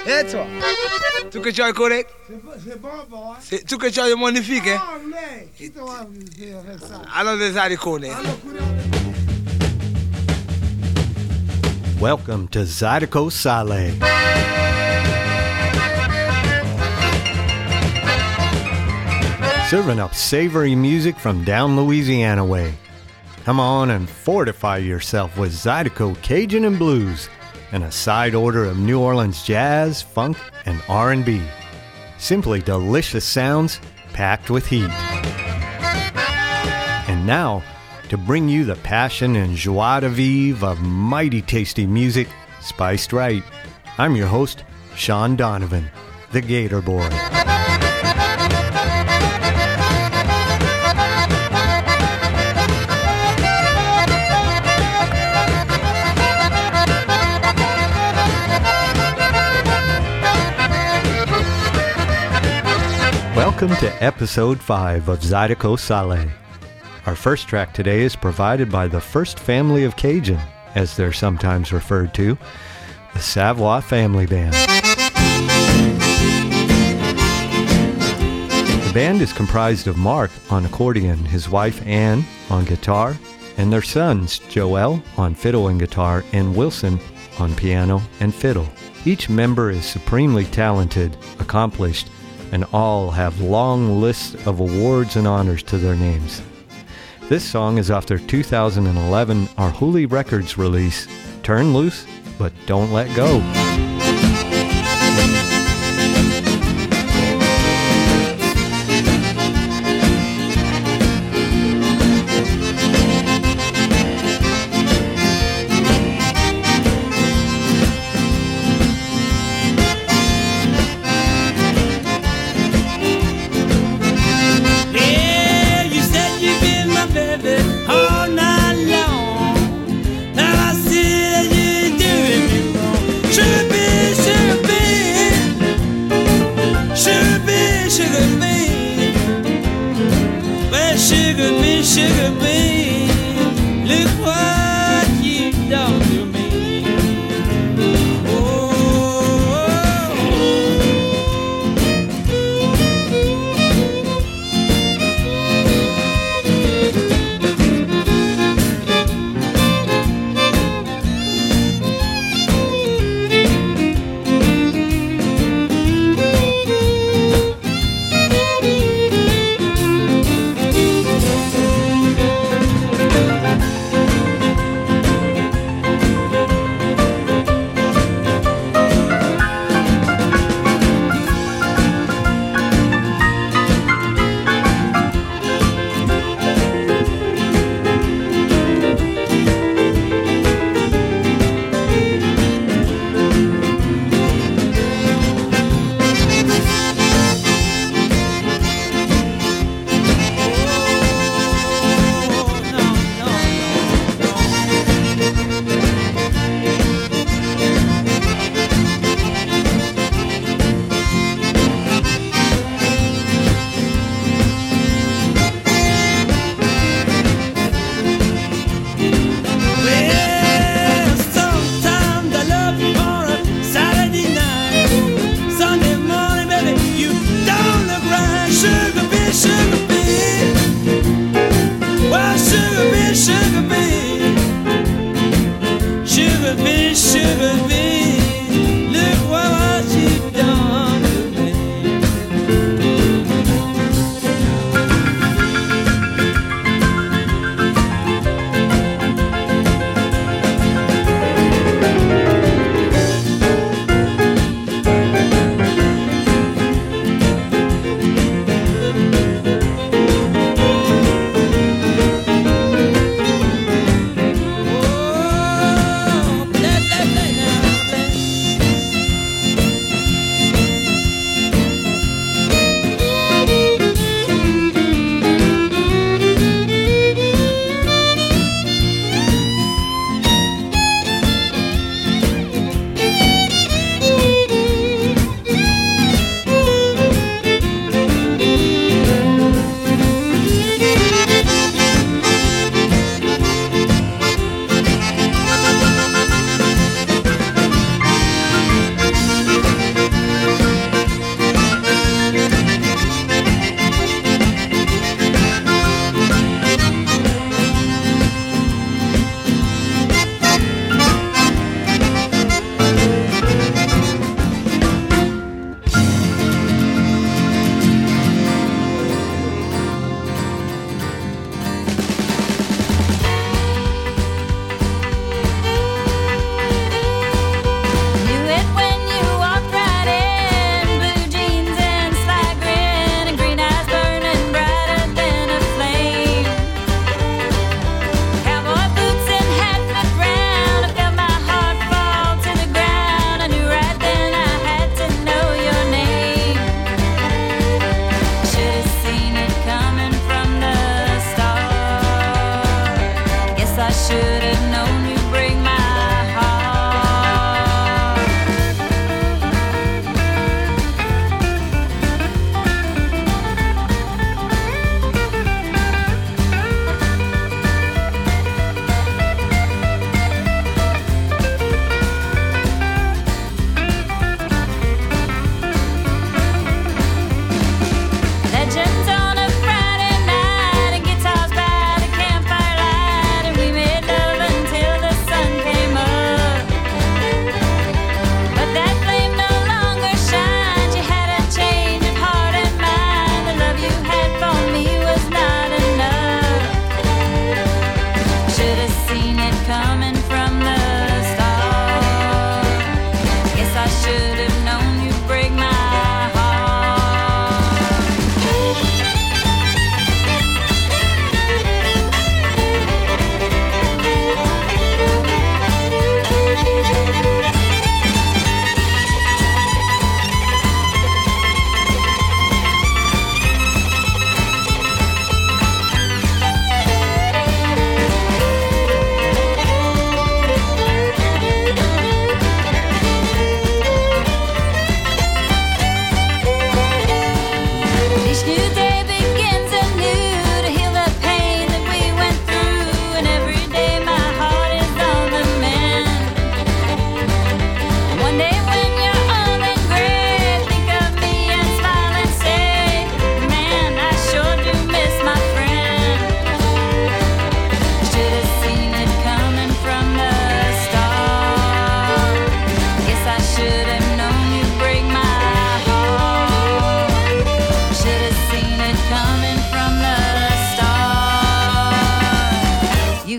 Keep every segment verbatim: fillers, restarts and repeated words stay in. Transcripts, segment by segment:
Et toi? Tu que tu es correct? C'est bon, boy. C'est- Tu que tu es magnifique, hein? Oh, mais, qui te va faire avec ça? Alors, des haricone. Alors, couleur. Welcome to Zydeco Saleh. Serving up savory music from down Louisiana way. Come on and fortify yourself with Zydeco Cajun and Blues and a side order of New Orleans jazz, funk, and R and B. Simply delicious sounds packed with heat. And now, to bring you the passion and joie de vivre of mighty tasty music spiced right, I'm your host, Sean Donovan, the Gator Boy. Welcome to episode five of Zydeco Saleh. Our first track today is provided by the First Family of Cajun, as they're sometimes referred to, the Savoie Family Band. The band is comprised of Mark on accordion, his wife Anne on guitar, and their sons Joel on fiddle and guitar, and Wilson on piano and fiddle. Each member is supremely talented, accomplished, and all have long lists of awards and honors to their names. This song is off their two thousand eleven Arhoolie Records release, Turn Loose, But Don't Let Go. All night long, and I see you doing me wrong. True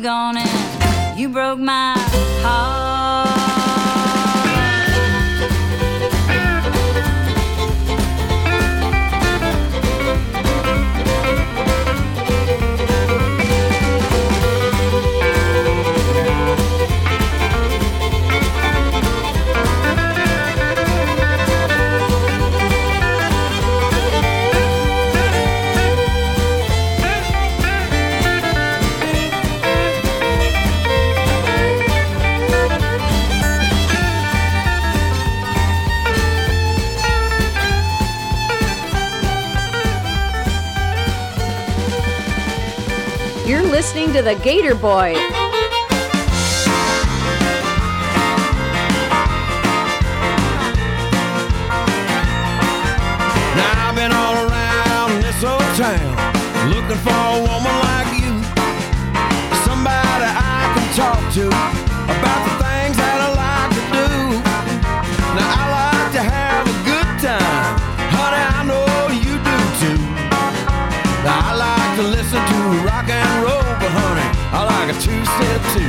gone and you broke my heart. You're listening to the Gator Boy. Now I've been all around this old town looking for a woman like you, somebody I can talk to about the things that I like to do. Now I like to have a good time, honey, I know you do too. Now I like to listen to rock and roll, but honey, I like a two-step too.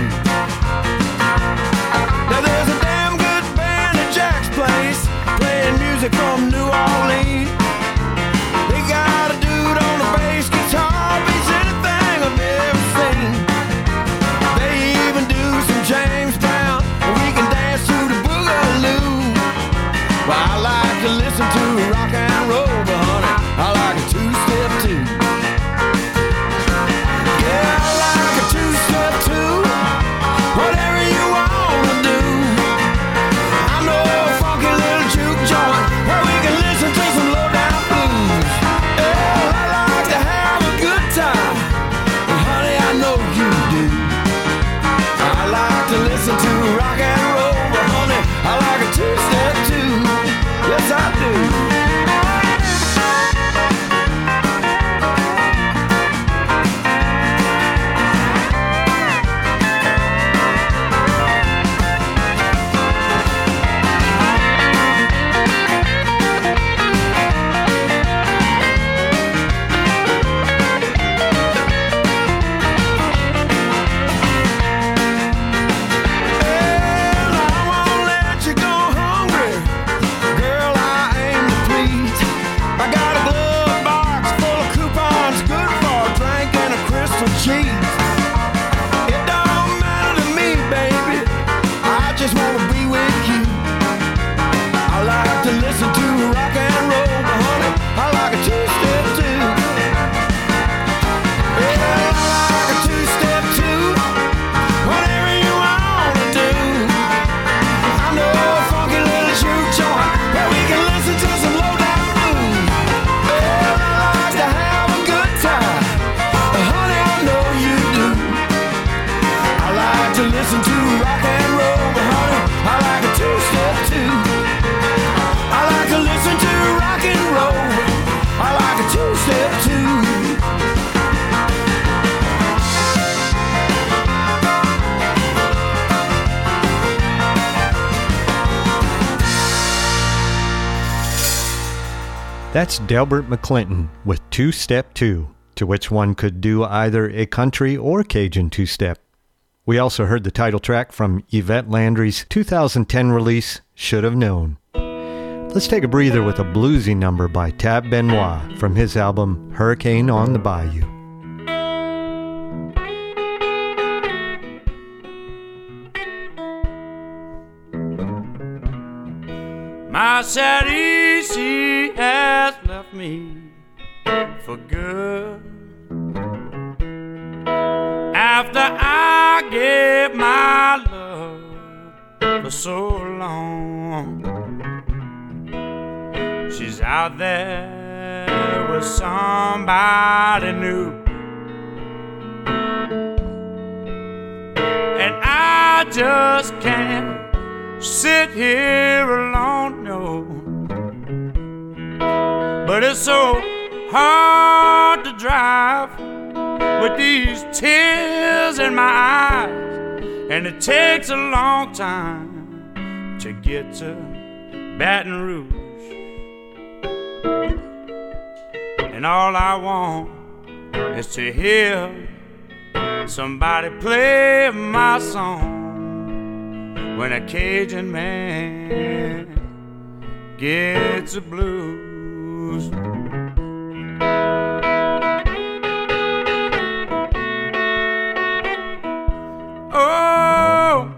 Now there's a damn good band at Jack's place, playing music from New Orleans. They got a dude on the bass guitar, beats anything I've ever seen. They even do some James Brown, and we can dance to the boogaloo. Well, I like to listen to rock and roll, but honey, I like a two-step too. Yeah, I like a two-step too. Whatever you wanna do. I know a funky little juke joint where we can listen to some low-down blues. Yeah, I like to have a good time, and honey, I know you do. I like to listen to rock and roll, but honey, I like a two-step too. Yes, I do. That's Delbert McClinton with Two-Step Two, to which one could do either a country or Cajun two-step. We also heard the title track from Yvette Landry's two thousand ten release, Should Have Known. Let's take a breather with a bluesy number by Tab Benoit from his album Hurricane on the Bayou. My sad easy has left me for good. After I gave my love for so long, she's out there with somebody new, and I just can't sit here alone, no. But it's so hard to drive with these tears in my eyes, and it takes a long time to get to Baton Rouge. And all I want is to hear somebody play my song when a Cajun man gets the blues. Oh,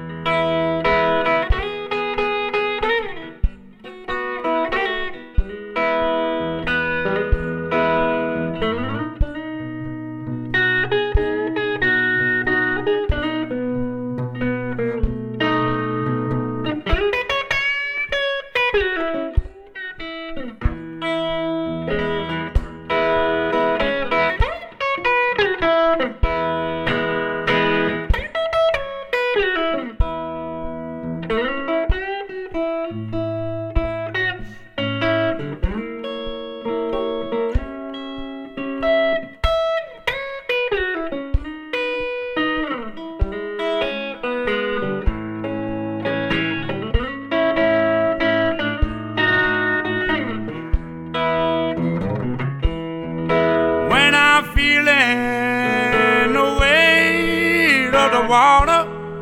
water,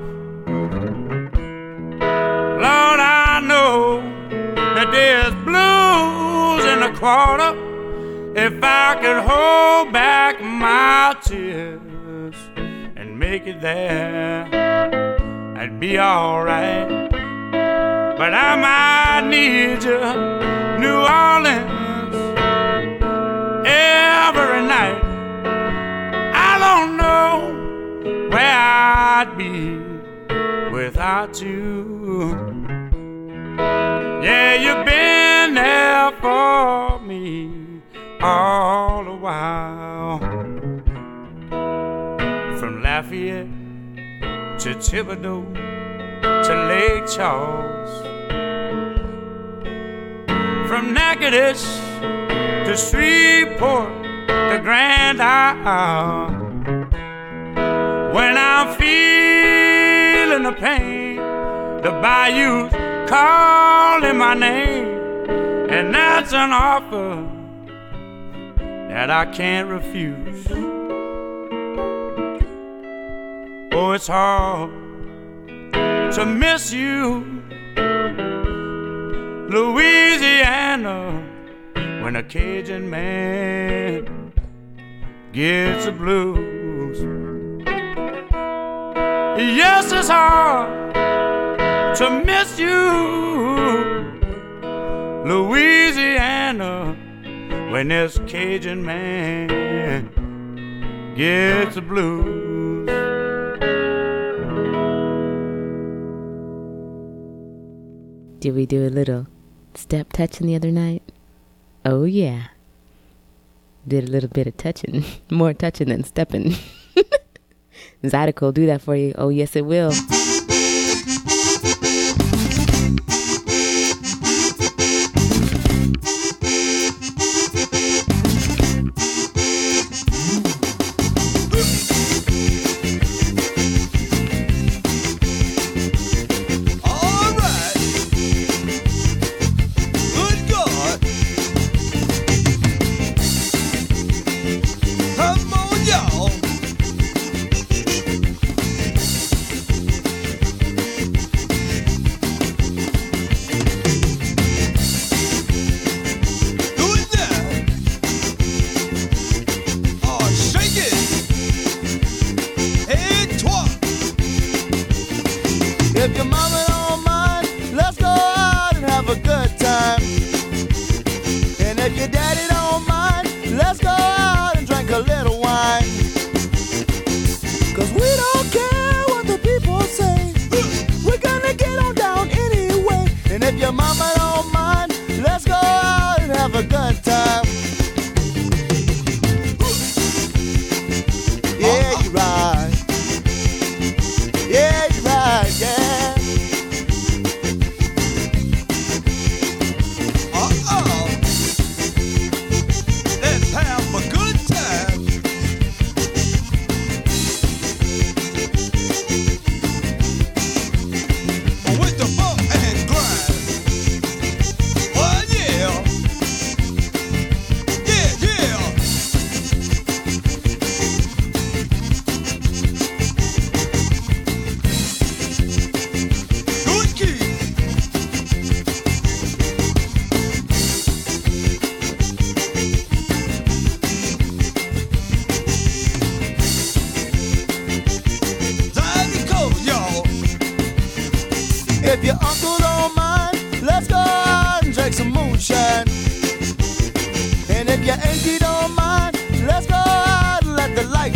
Lord, I know that there's blues in the quarter. If I could hold back my tears and make it there, I'd be alright. But I might need you, New Orleans, every night. I don't know where I'd be without you. Yeah, you've been there for me all the while. From Lafayette to Thibodeau to Lake Charles, from Natchitoches to Shreveport to Grand Isle. When I'm feeling the pain, the bayou's calling my name, and that's an offer that I can't refuse. Oh, it's hard to miss you, Louisiana, when a Cajun man gets the blues. Yes, it's hard to miss you, Louisiana, when this Cajun man gets the blues. Did we do a little step touching the other night? Oh, yeah. Did a little bit of touching. More touching than stepping. Zydeco will do that for you. Oh, yes, it will.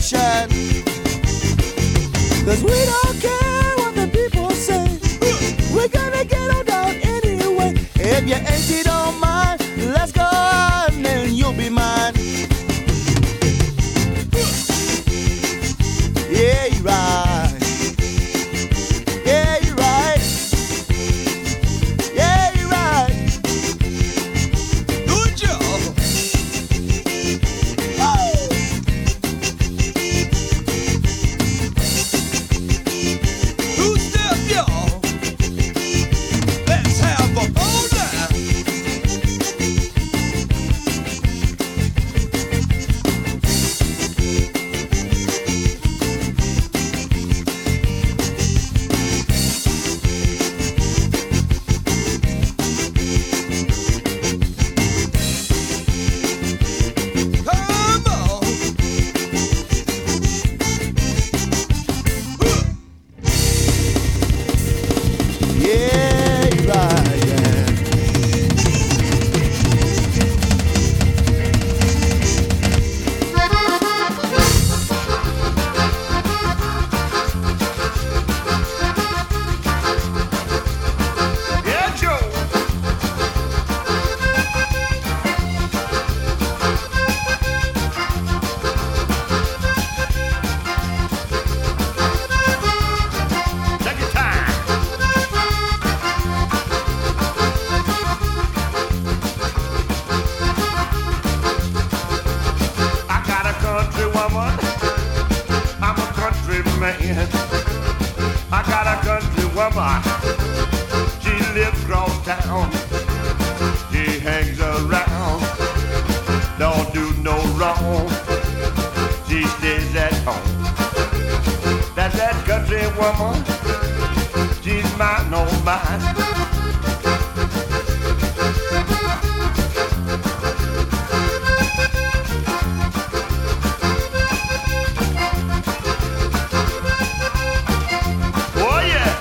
nation. Cause we don't care what the people say. We're gonna get on down anyway. If you ain't don't mind, let's go on and you'll be mine. Yeah, you're right. Yeah, you're right. Yeah, you're right. Good job. Oh. Two step, y'all. Let's have a ball now. Come on. Yeah, you're right, yeah. Yeah, Joe. Take your time. I got a country woman. I'm a country man. I got a country woman. She lives across town. She hangs around. Don't do no wrong. She stays at home. That's that country woman. She's mine, no mine. Oh yeah.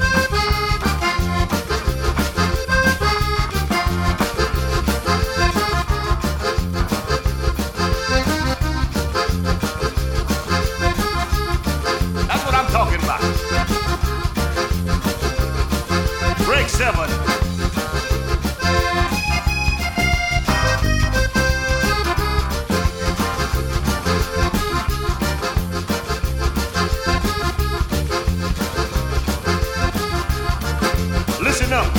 That's what I'm talking about. Break seven. Listen up.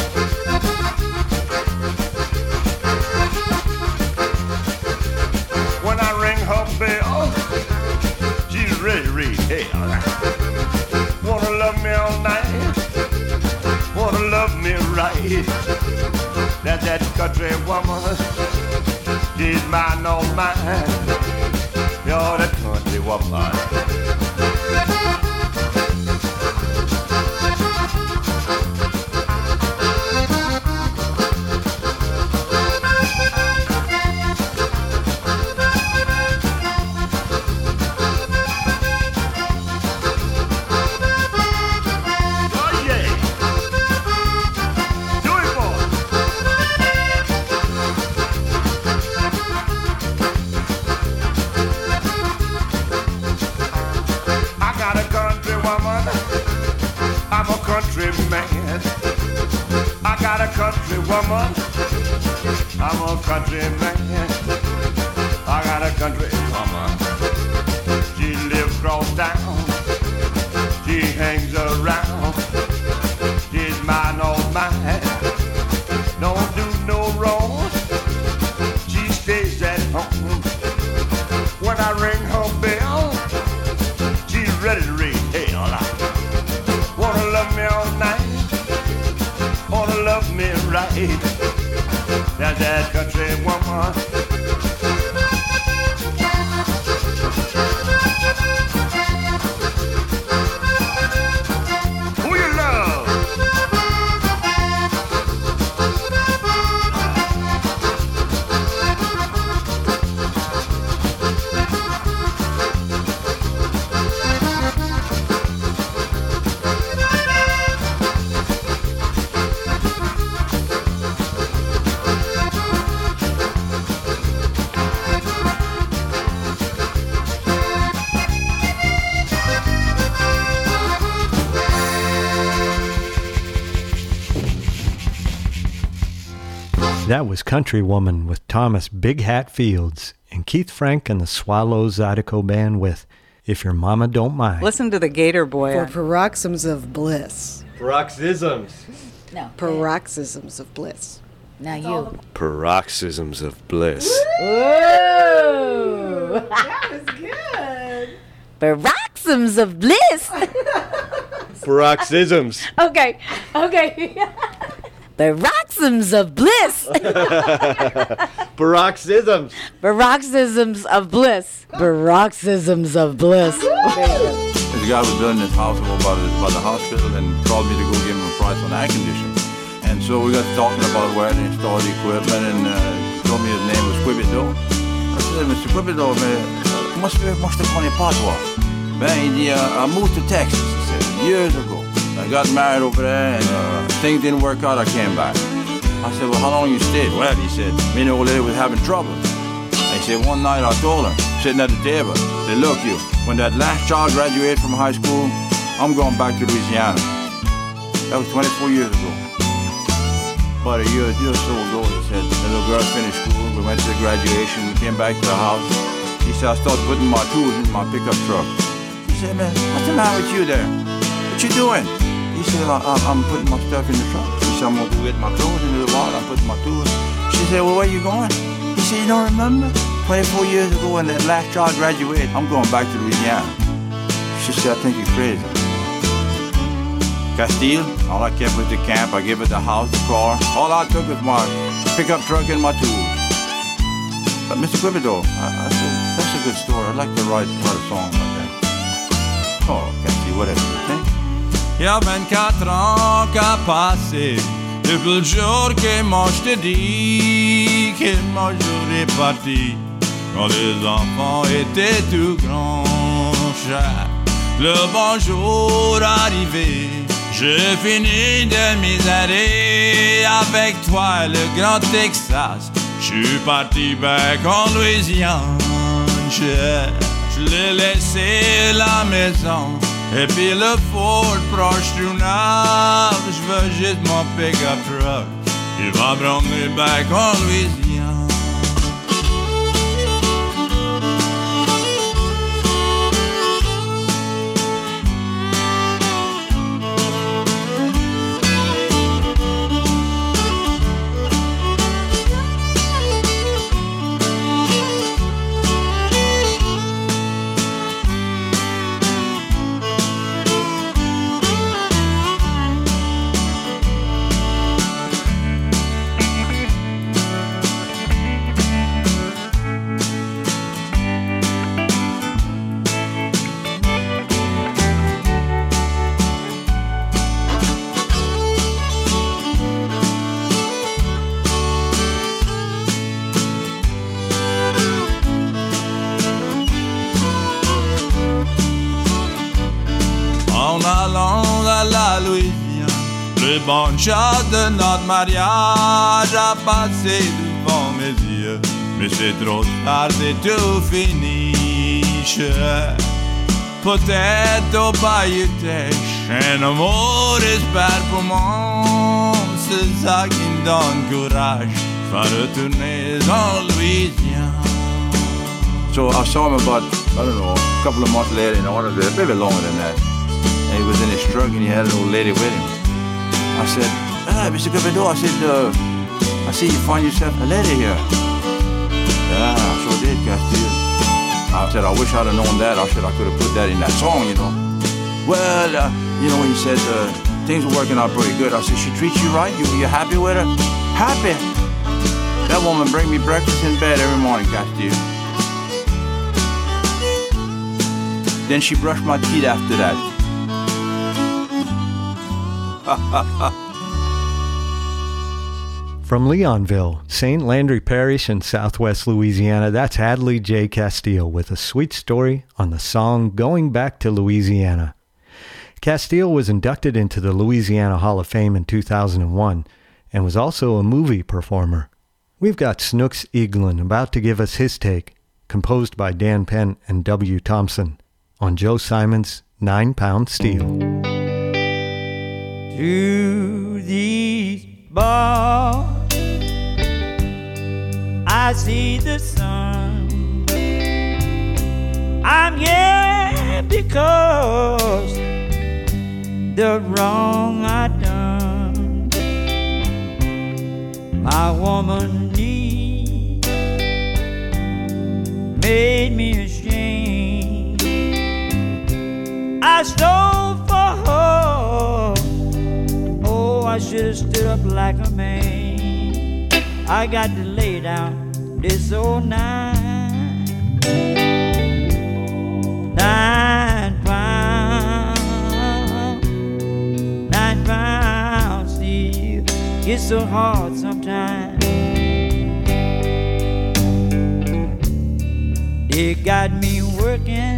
When I ring her bell, she's ready to read hell. Wanna love me all night, wanna love me right. That's that country woman, she's mine, all mine. You're the country woman. Oh yeah. Do it, boy. I got a country woman. I'm a country man. I got a country woman. I'm a country man. I got a country woman. She lives across town. She hangs around. She's mine, all mine. Don't do no wrong. She stays at home. When I ring her bell, she's ready to ring hell. Wanna love me all night, wanna love me right. That's that country woman. Who you love? That was Country Woman with Thomas Big Hat Fields and Keith Frank and the Swallow Zydeco Band with If Your Mama Don't Mind. Listen to the Gator Boy. For paroxysms of bliss. Paroxysms. No. Paroxysms of bliss. Now you. Paroxysms of bliss. Whoa! That was good. Paroxysms of bliss. Paroxysms. Okay, okay. Paroxysms of bliss. Paroxysms. Paroxysms of bliss. Paroxysms of bliss. The guy was building his house over by the, by the hospital and called me to go give him a price on air conditioning. And so we got talking about where to install the equipment, and uh, told me his name was Quibido. I said, Mister Quibido, mais comment ça fait, moi je te connais pas toi? Ben, il dit, I moved to Texas, he said, years ago. I got married over there, and uh, things didn't work out, I came back. I said, well, how long you stayed? Well, he said, me and the old lady was having trouble. And he said, one night I told her, sitting at the table, I said, look you, when that last child graduates from high school, I'm going back to Louisiana. That was twenty-four years ago. About a year, year or so ago, he said, the little girl finished school, we went to the graduation, we came back to the house. He said, I started putting my tools in my pickup truck. He said, man, what's the matter with you there? What you doing? He said, I, I, I'm putting my stuff in the truck. He said, I'm going to go get my clothes into the water, I'm putting my tools. She said, well, where you going? He said, you don't remember? twenty-four years ago when that last child graduated, I'm going back to Louisiana. She said, I think you're crazy. Castile, all I kept was the camp. I gave it the house, the car. All I took was my pickup truck and my tools. But Mister Quibido, I, I said, that's a good story. I'd like to write, write a song like that. Oh, Castile, whatever you think. Il y a vingt-quatre ans qu'a passé depuis le jour que moi je te dis que moi j'aurais parti quand les enfants étaient tout grands. Le bonjour arrivé, je finis de mes années avec toi le grand Texas. Je suis parti back en Louisiane. Je, je l'ai laissé la maison et puis le Ford proche du nord. Je veux juste mon pick-up truck qui va me ramener back en Louisiane. Le bon chat de notre mariage a passé devant mes yeux, mais c'est trop tard, c'est tout fini. Peut-être au bayou tèche, un amour espère pour moi, c'est ça qui me donne courage, je vais retourner en Louisiane. So I saw him about, I don't know, a couple of months later in order, maybe longer than that. And he was in his truck and he had an old lady with him. I said, ah, Mister Quibido, I said, uh, I see you find yourself a lady here. Yeah, I sure did, Castile. I said, I wish I'd have known that. I said, I could have put that in that song, you know. Well, uh, you know, he said, uh, things are working out pretty good. I said, she treats you right? You, you happy with her? Happy? That woman bring me breakfast in bed every morning, Castile. Then she brushed my teeth after that. From Leonville, Saint Landry Parish in southwest Louisiana, that's Hadley J. Castile with a sweet story on the song Going Back to Louisiana. Castile was inducted into the Louisiana Hall of Fame in two thousand one and was also a movie performer. We've got Snooks Eaglin about to give us his take, composed by Dan Penn and W. Thompson, on Joe Simon's Nine Pound Steel. To these bars I see the sun. I'm here because the wrong I done. My woman need made me ashamed. I stole for her. Oh, I should have stood up like a man. I got to lay down this old nine, nine pounds, nine pounds steel. It's so hard sometimes. They got me working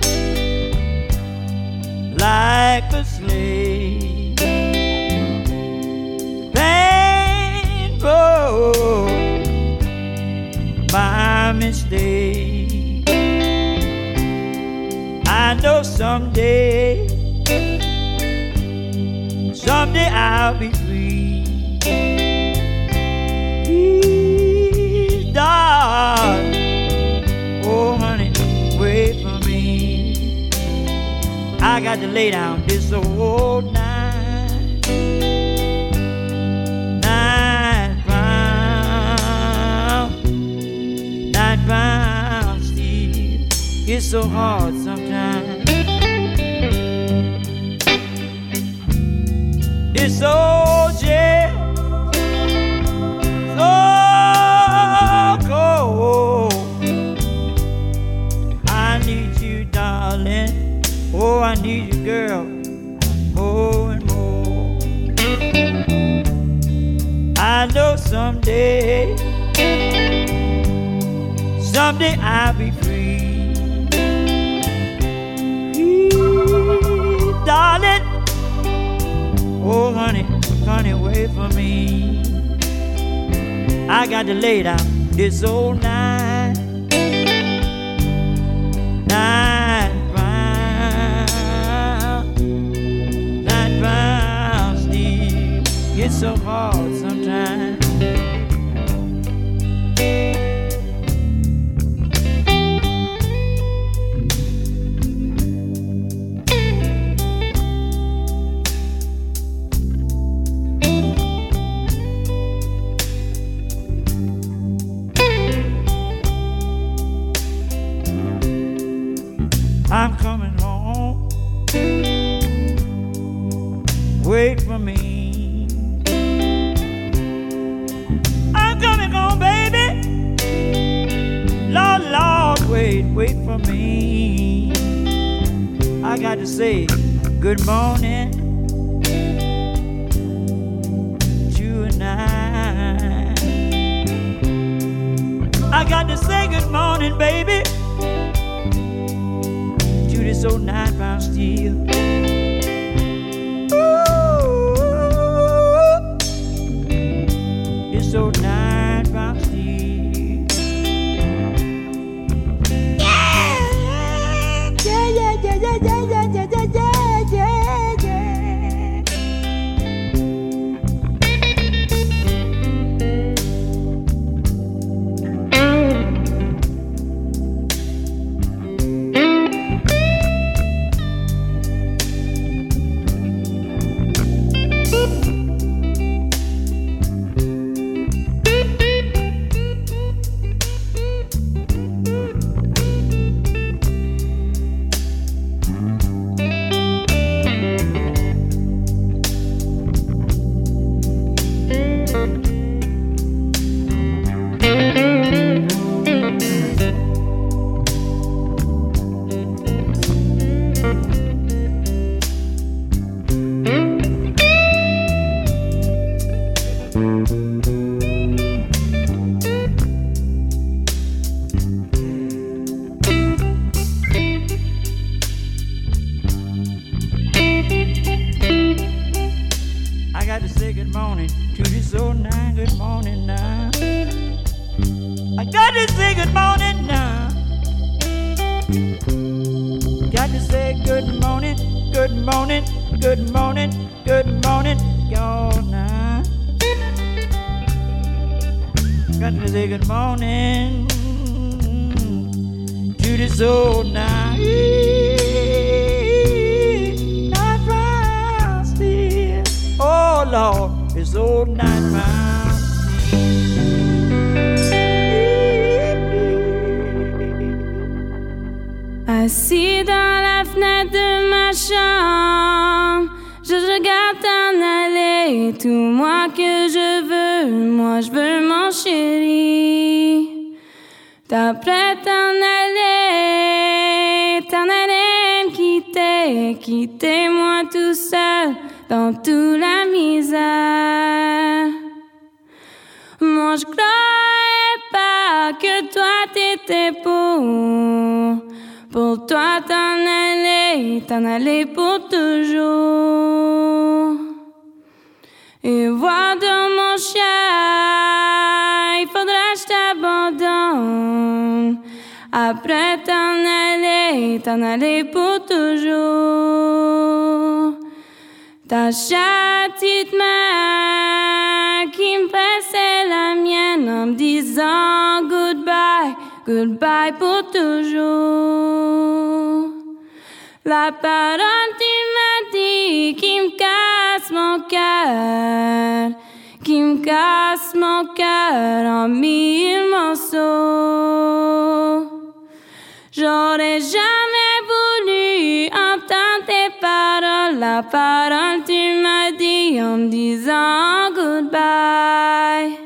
like a slave. Painful, my mistake. I know someday, someday I'll be free. Please, darling, oh honey, wait for me. I got to lay down this old nine, nine pounds, nine pounds steel. It's so hard sometimes. This old jail, so cold. I need you, darling. Oh, I need you, girl, more and more. I know someday, someday I'll be free. Please, darling, oh honey, honey, wait for me. I got to lay down this old nine, nine pounds, nine pounds steel. It's so hard sometimes. I'm coming home. Wait for me. I'm coming home, baby. Lord, Lord, wait, wait for me. I got to say good morning tonight. I got to say good morning, baby, to this old nine pound steel. Ooh, this old nine pound steel. Yeah, yeah, yeah, yeah, yeah, yeah, yeah, yeah, yeah, yeah, yeah. I got to say good morning to this old nine. Good morning now. I got to say good morning now. Got to say good morning, good morning, good morning, good morning, y'all now. got to say good morning to this old night. Night round still. Oh Lord, this old night round. Assis dans la fenêtre de ma chambre, je regarde t'en aller, tout moi que je veux, moi je veux mon chéri. T'apprêtes t'en aller, t'en aller me quitter, quitter moi tout seul dans toute la misère. Moi je croyais pas que toi t'étais pour. Pour toi t'en aller, t'en aller pour toujours. Et voir dans mon chien, il faudra que je t'abandonne. Après t'en aller, t'en aller pour toujours. Ta petite main qui me pressait la mienne en me disant goodbye. Goodbye pour toujours. La parole tu m'as dit qui me casse mon cœur, qui me casse mon cœur en mille morceaux. J'aurais jamais voulu entendre tes paroles, la parole tu m'as dit en me disant goodbye.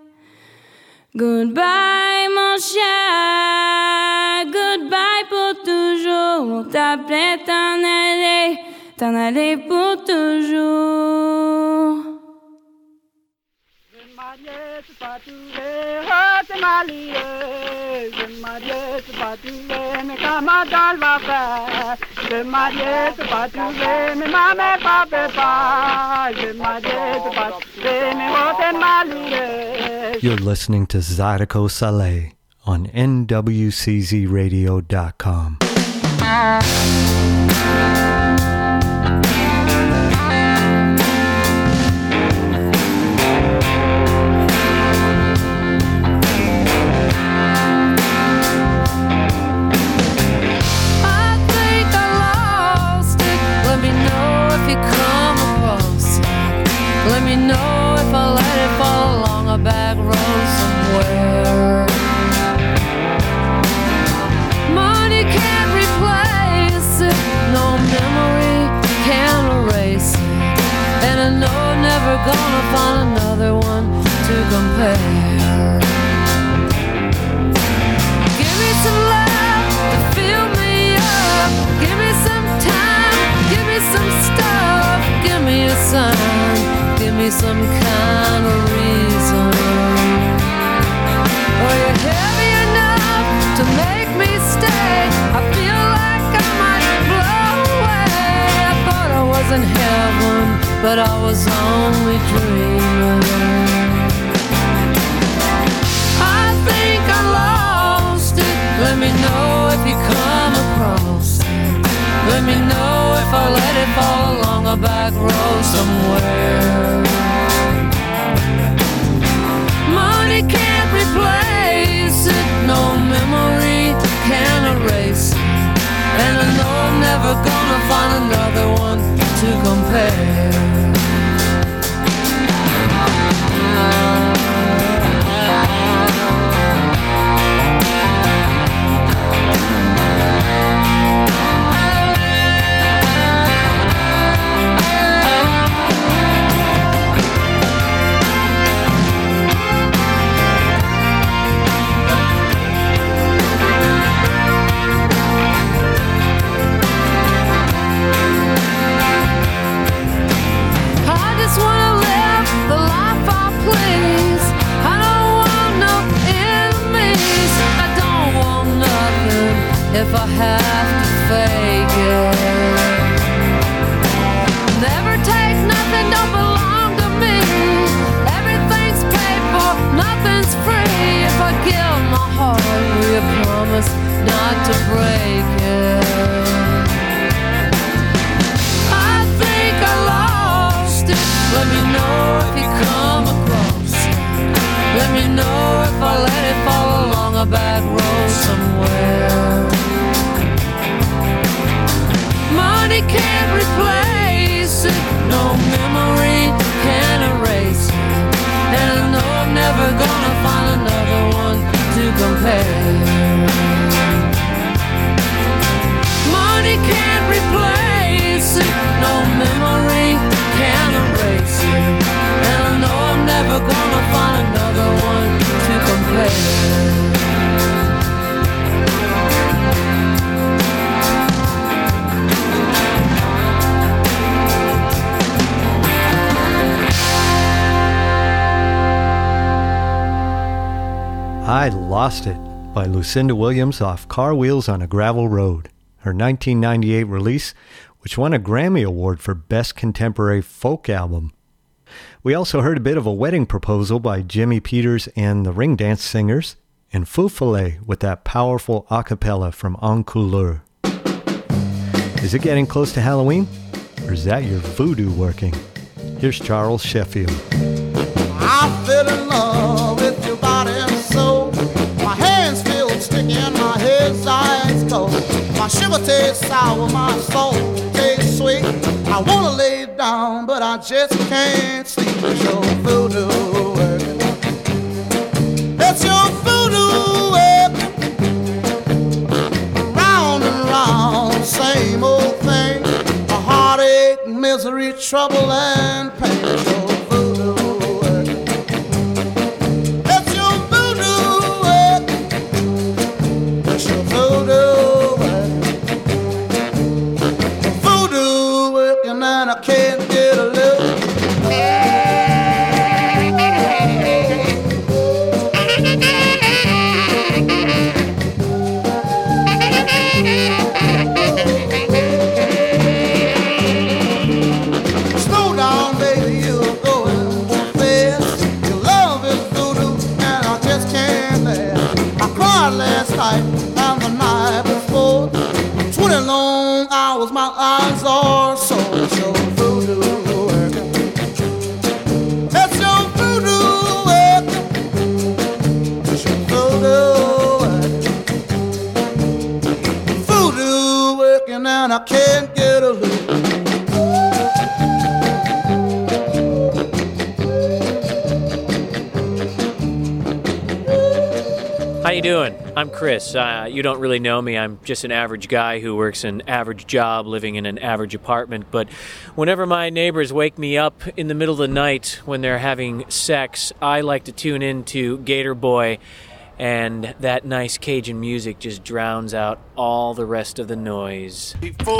Goodbye mon chien, goodbye pour toujours. T'apprêtes t'en aller, t'en aller pour toujours. Je m'arrière, c'est pas tout oh c'est ma liée. Je m'arrière, c'est pas tout mais comment dans le va faire. Je m'arrière, c'est pas tout mais maman et papa pas. Je m'arrière, c'est pas tout mais oh c'est ma liée. You're listening to Zydeco Saleh on N W C Z radio dot com. Let me know if I let it fall along a back road somewhere. Money can't replace it, no memory can erase it, and I know I'm never gonna find another one to compare. Give me some love to fill me up, give me some time, give me some stuff, give me a sign, give me some kind of reason. Are you heavy enough to make me stay? I feel like I might blow away. I thought I was in heaven, but I was only dreaming. I think I lost it. Let me know if you come across it. Let me know if I let it fall along a back road somewhere. Money can't replace it, no memory can erase it, and I know I'm never gonna find another one to compare. If I have to fake it, never take nothing, don't belong to me. Everything's paid for, nothing's free. If I give my heart, will you promise not to break it? I think I lost it. Let me know if you come across it. Let me know if no memory can erase it. And I know I'm never gonna find another one to compare. I Lost It by Lucinda Williams off Car Wheels on a Gravel Road, her nineteen ninety-eight release, which won a Grammy Award for Best Contemporary Folk Album. We also heard a bit of a wedding proposal by Jimmy Peters and the Ring Dance Singers, and Feu Follet with that powerful a cappella from En Couleur. Is it getting close to Halloween? Or is that your voodoo working? Here's Charles Sheffield. I fell in love with your body and soul. My hands feel sticky and my head's eyes cold. My shiver tastes sour, my soul tastes sweet. I wanna lay down, but I just can't sleep. It's your voodoo working. It's your voodoo working. Round and round, same old thing. A heartache, misery, trouble, and pain. It's your and I can't get a look. Slow down, baby, you're going too fast. Your love is voodoo, and I just can't laugh. I cried last night and the night before. Twenty long hours, my eyes are sore. It's your voodoo working. It's your voodoo working. It's your voodoo working. Voodoo working, and I can't get a look. How you doing? I'm Chris. Uh, you don't really know me. I'm just an average guy who works an average job living in an average apartment. But whenever my neighbors wake me up in the middle of the night when they're having sex, I like to tune in to Gator Boy, and that nice Cajun music just drowns out all the rest of the noise. Before.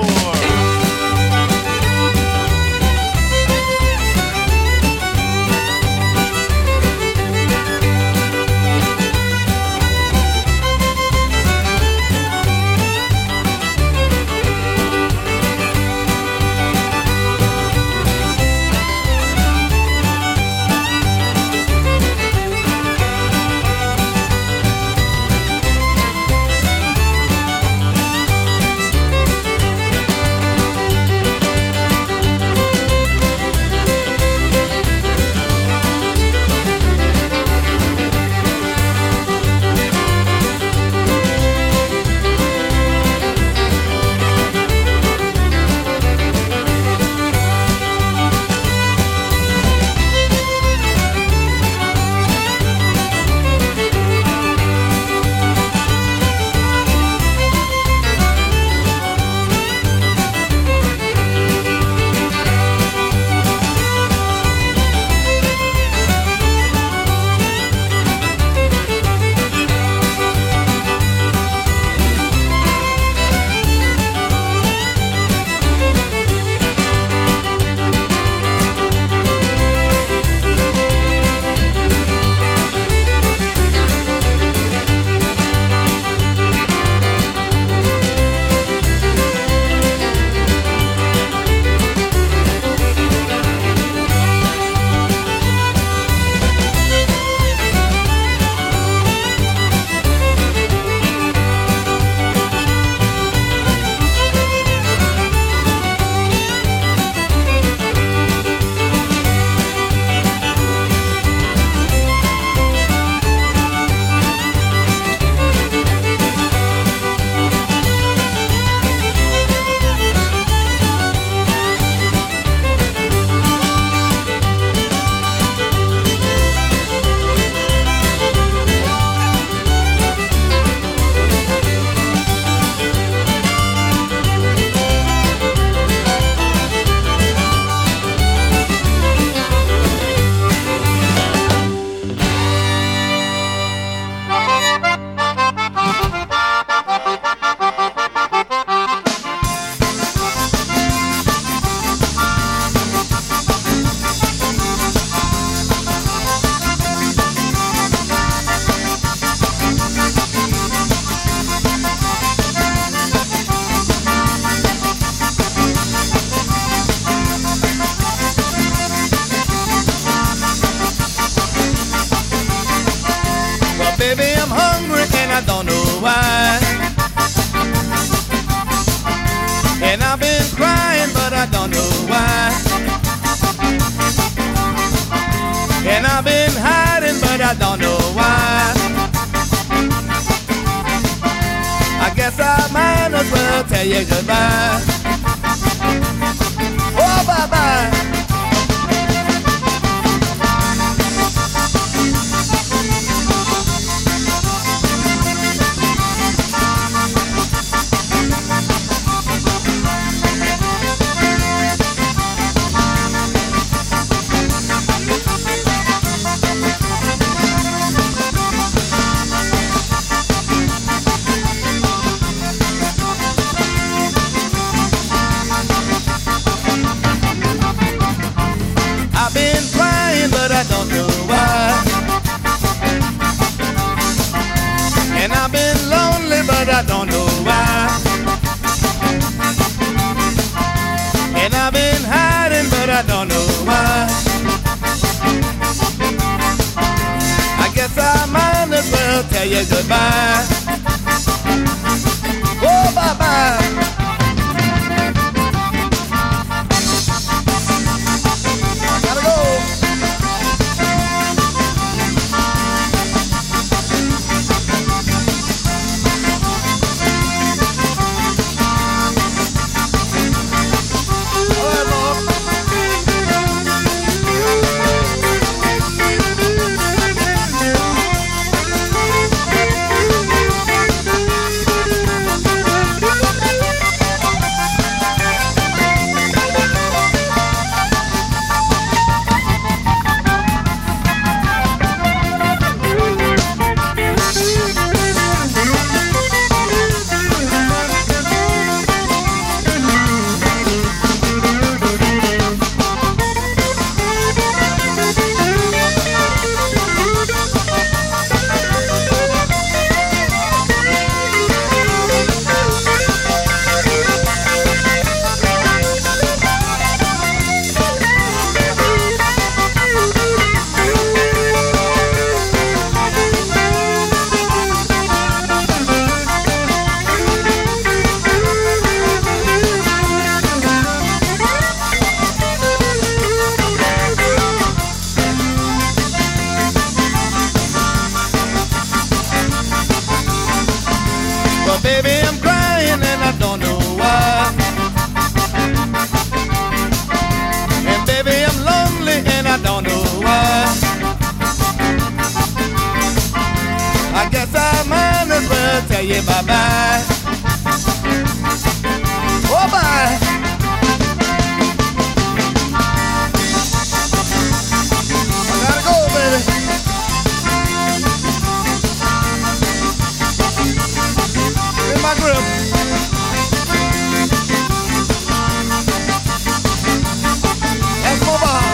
I don't know why. And I've been crying, but I don't know why. And I've been hiding, but I don't know why. I guess I might as well tell you goodbye. Oh, bye-bye. I don't know why. And I've been lonely, but I don't know why. And I've been hiding, but I don't know why. I guess I might as well tell you goodbye. Oh, bye-bye. Tell you bye-bye. Oh, bye. I gotta go, baby. In my grip. That's my bar.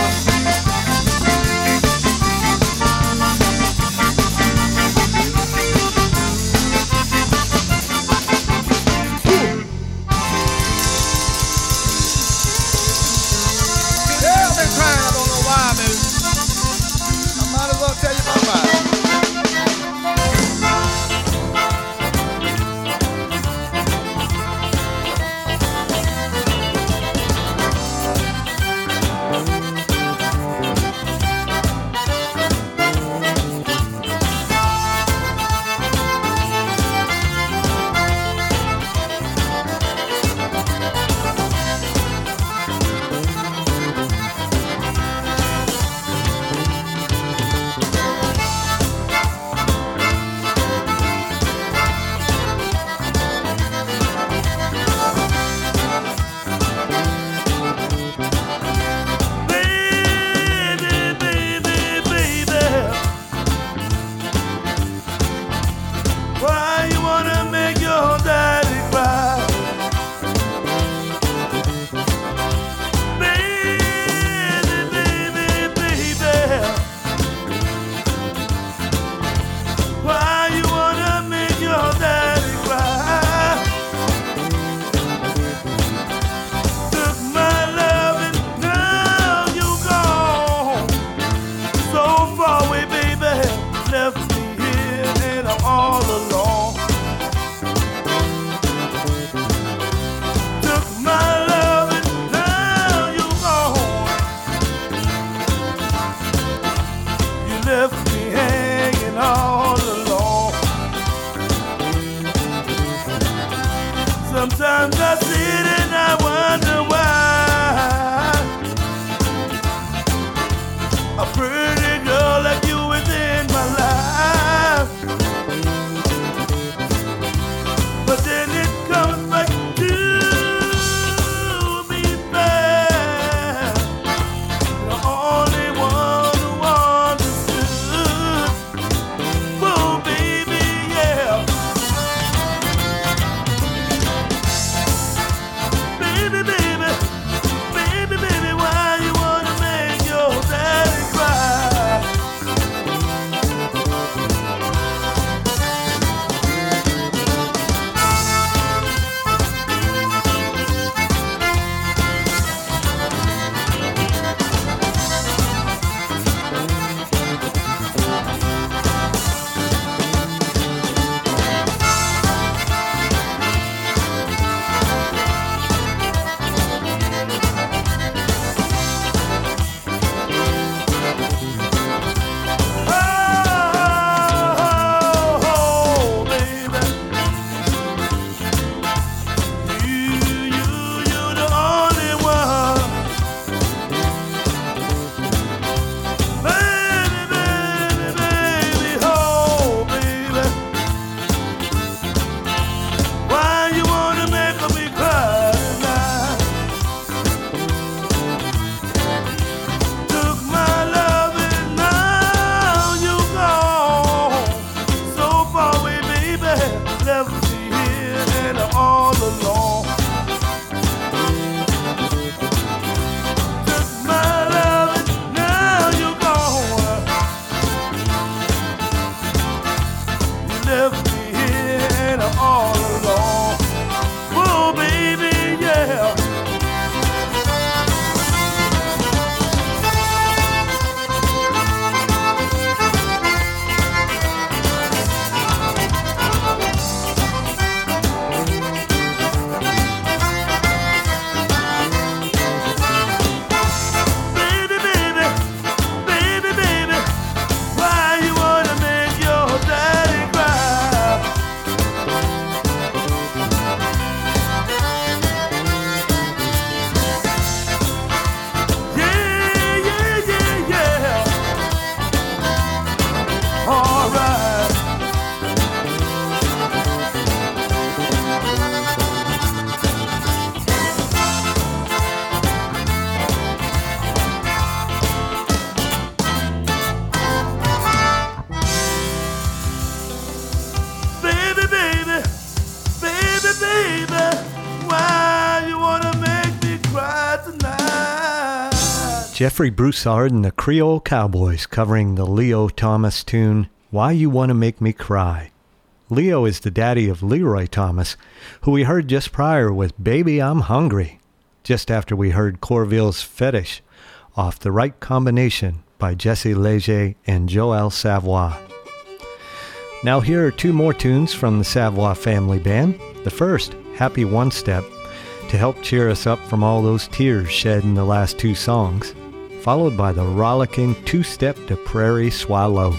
Jeffrey Broussard and the Creole Cowboys covering the Leo Thomas tune, Why You Want to Make Me Cry. Leo is the daddy of Leroy Thomas, who we heard just prior with Baby I'm Hungry, just after we heard Corville's Fetish off The Right Combination by Jesse Leger and Joel Savoy. Now here are two more tunes from the Savoy Family Band. The first, Happy One Step, to help cheer us up from all those tears shed in the last two songs, followed by the rollicking two-step to Prairie Swallow.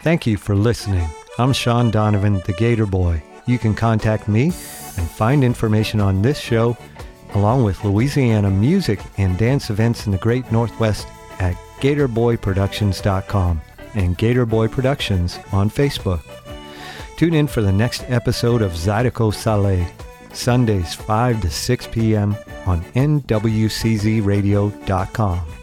Thank you for listening. I'm Sean Donovan, the Gator Boy. You can contact me and find information on this show, along with Louisiana music and dance events in the Great Northwest at gator boy productions dot com and Gator Boy Productions on Facebook. Tune in for the next episode of Zydeco Saleh, Sundays five to six p.m. on N W C Z radio dot com.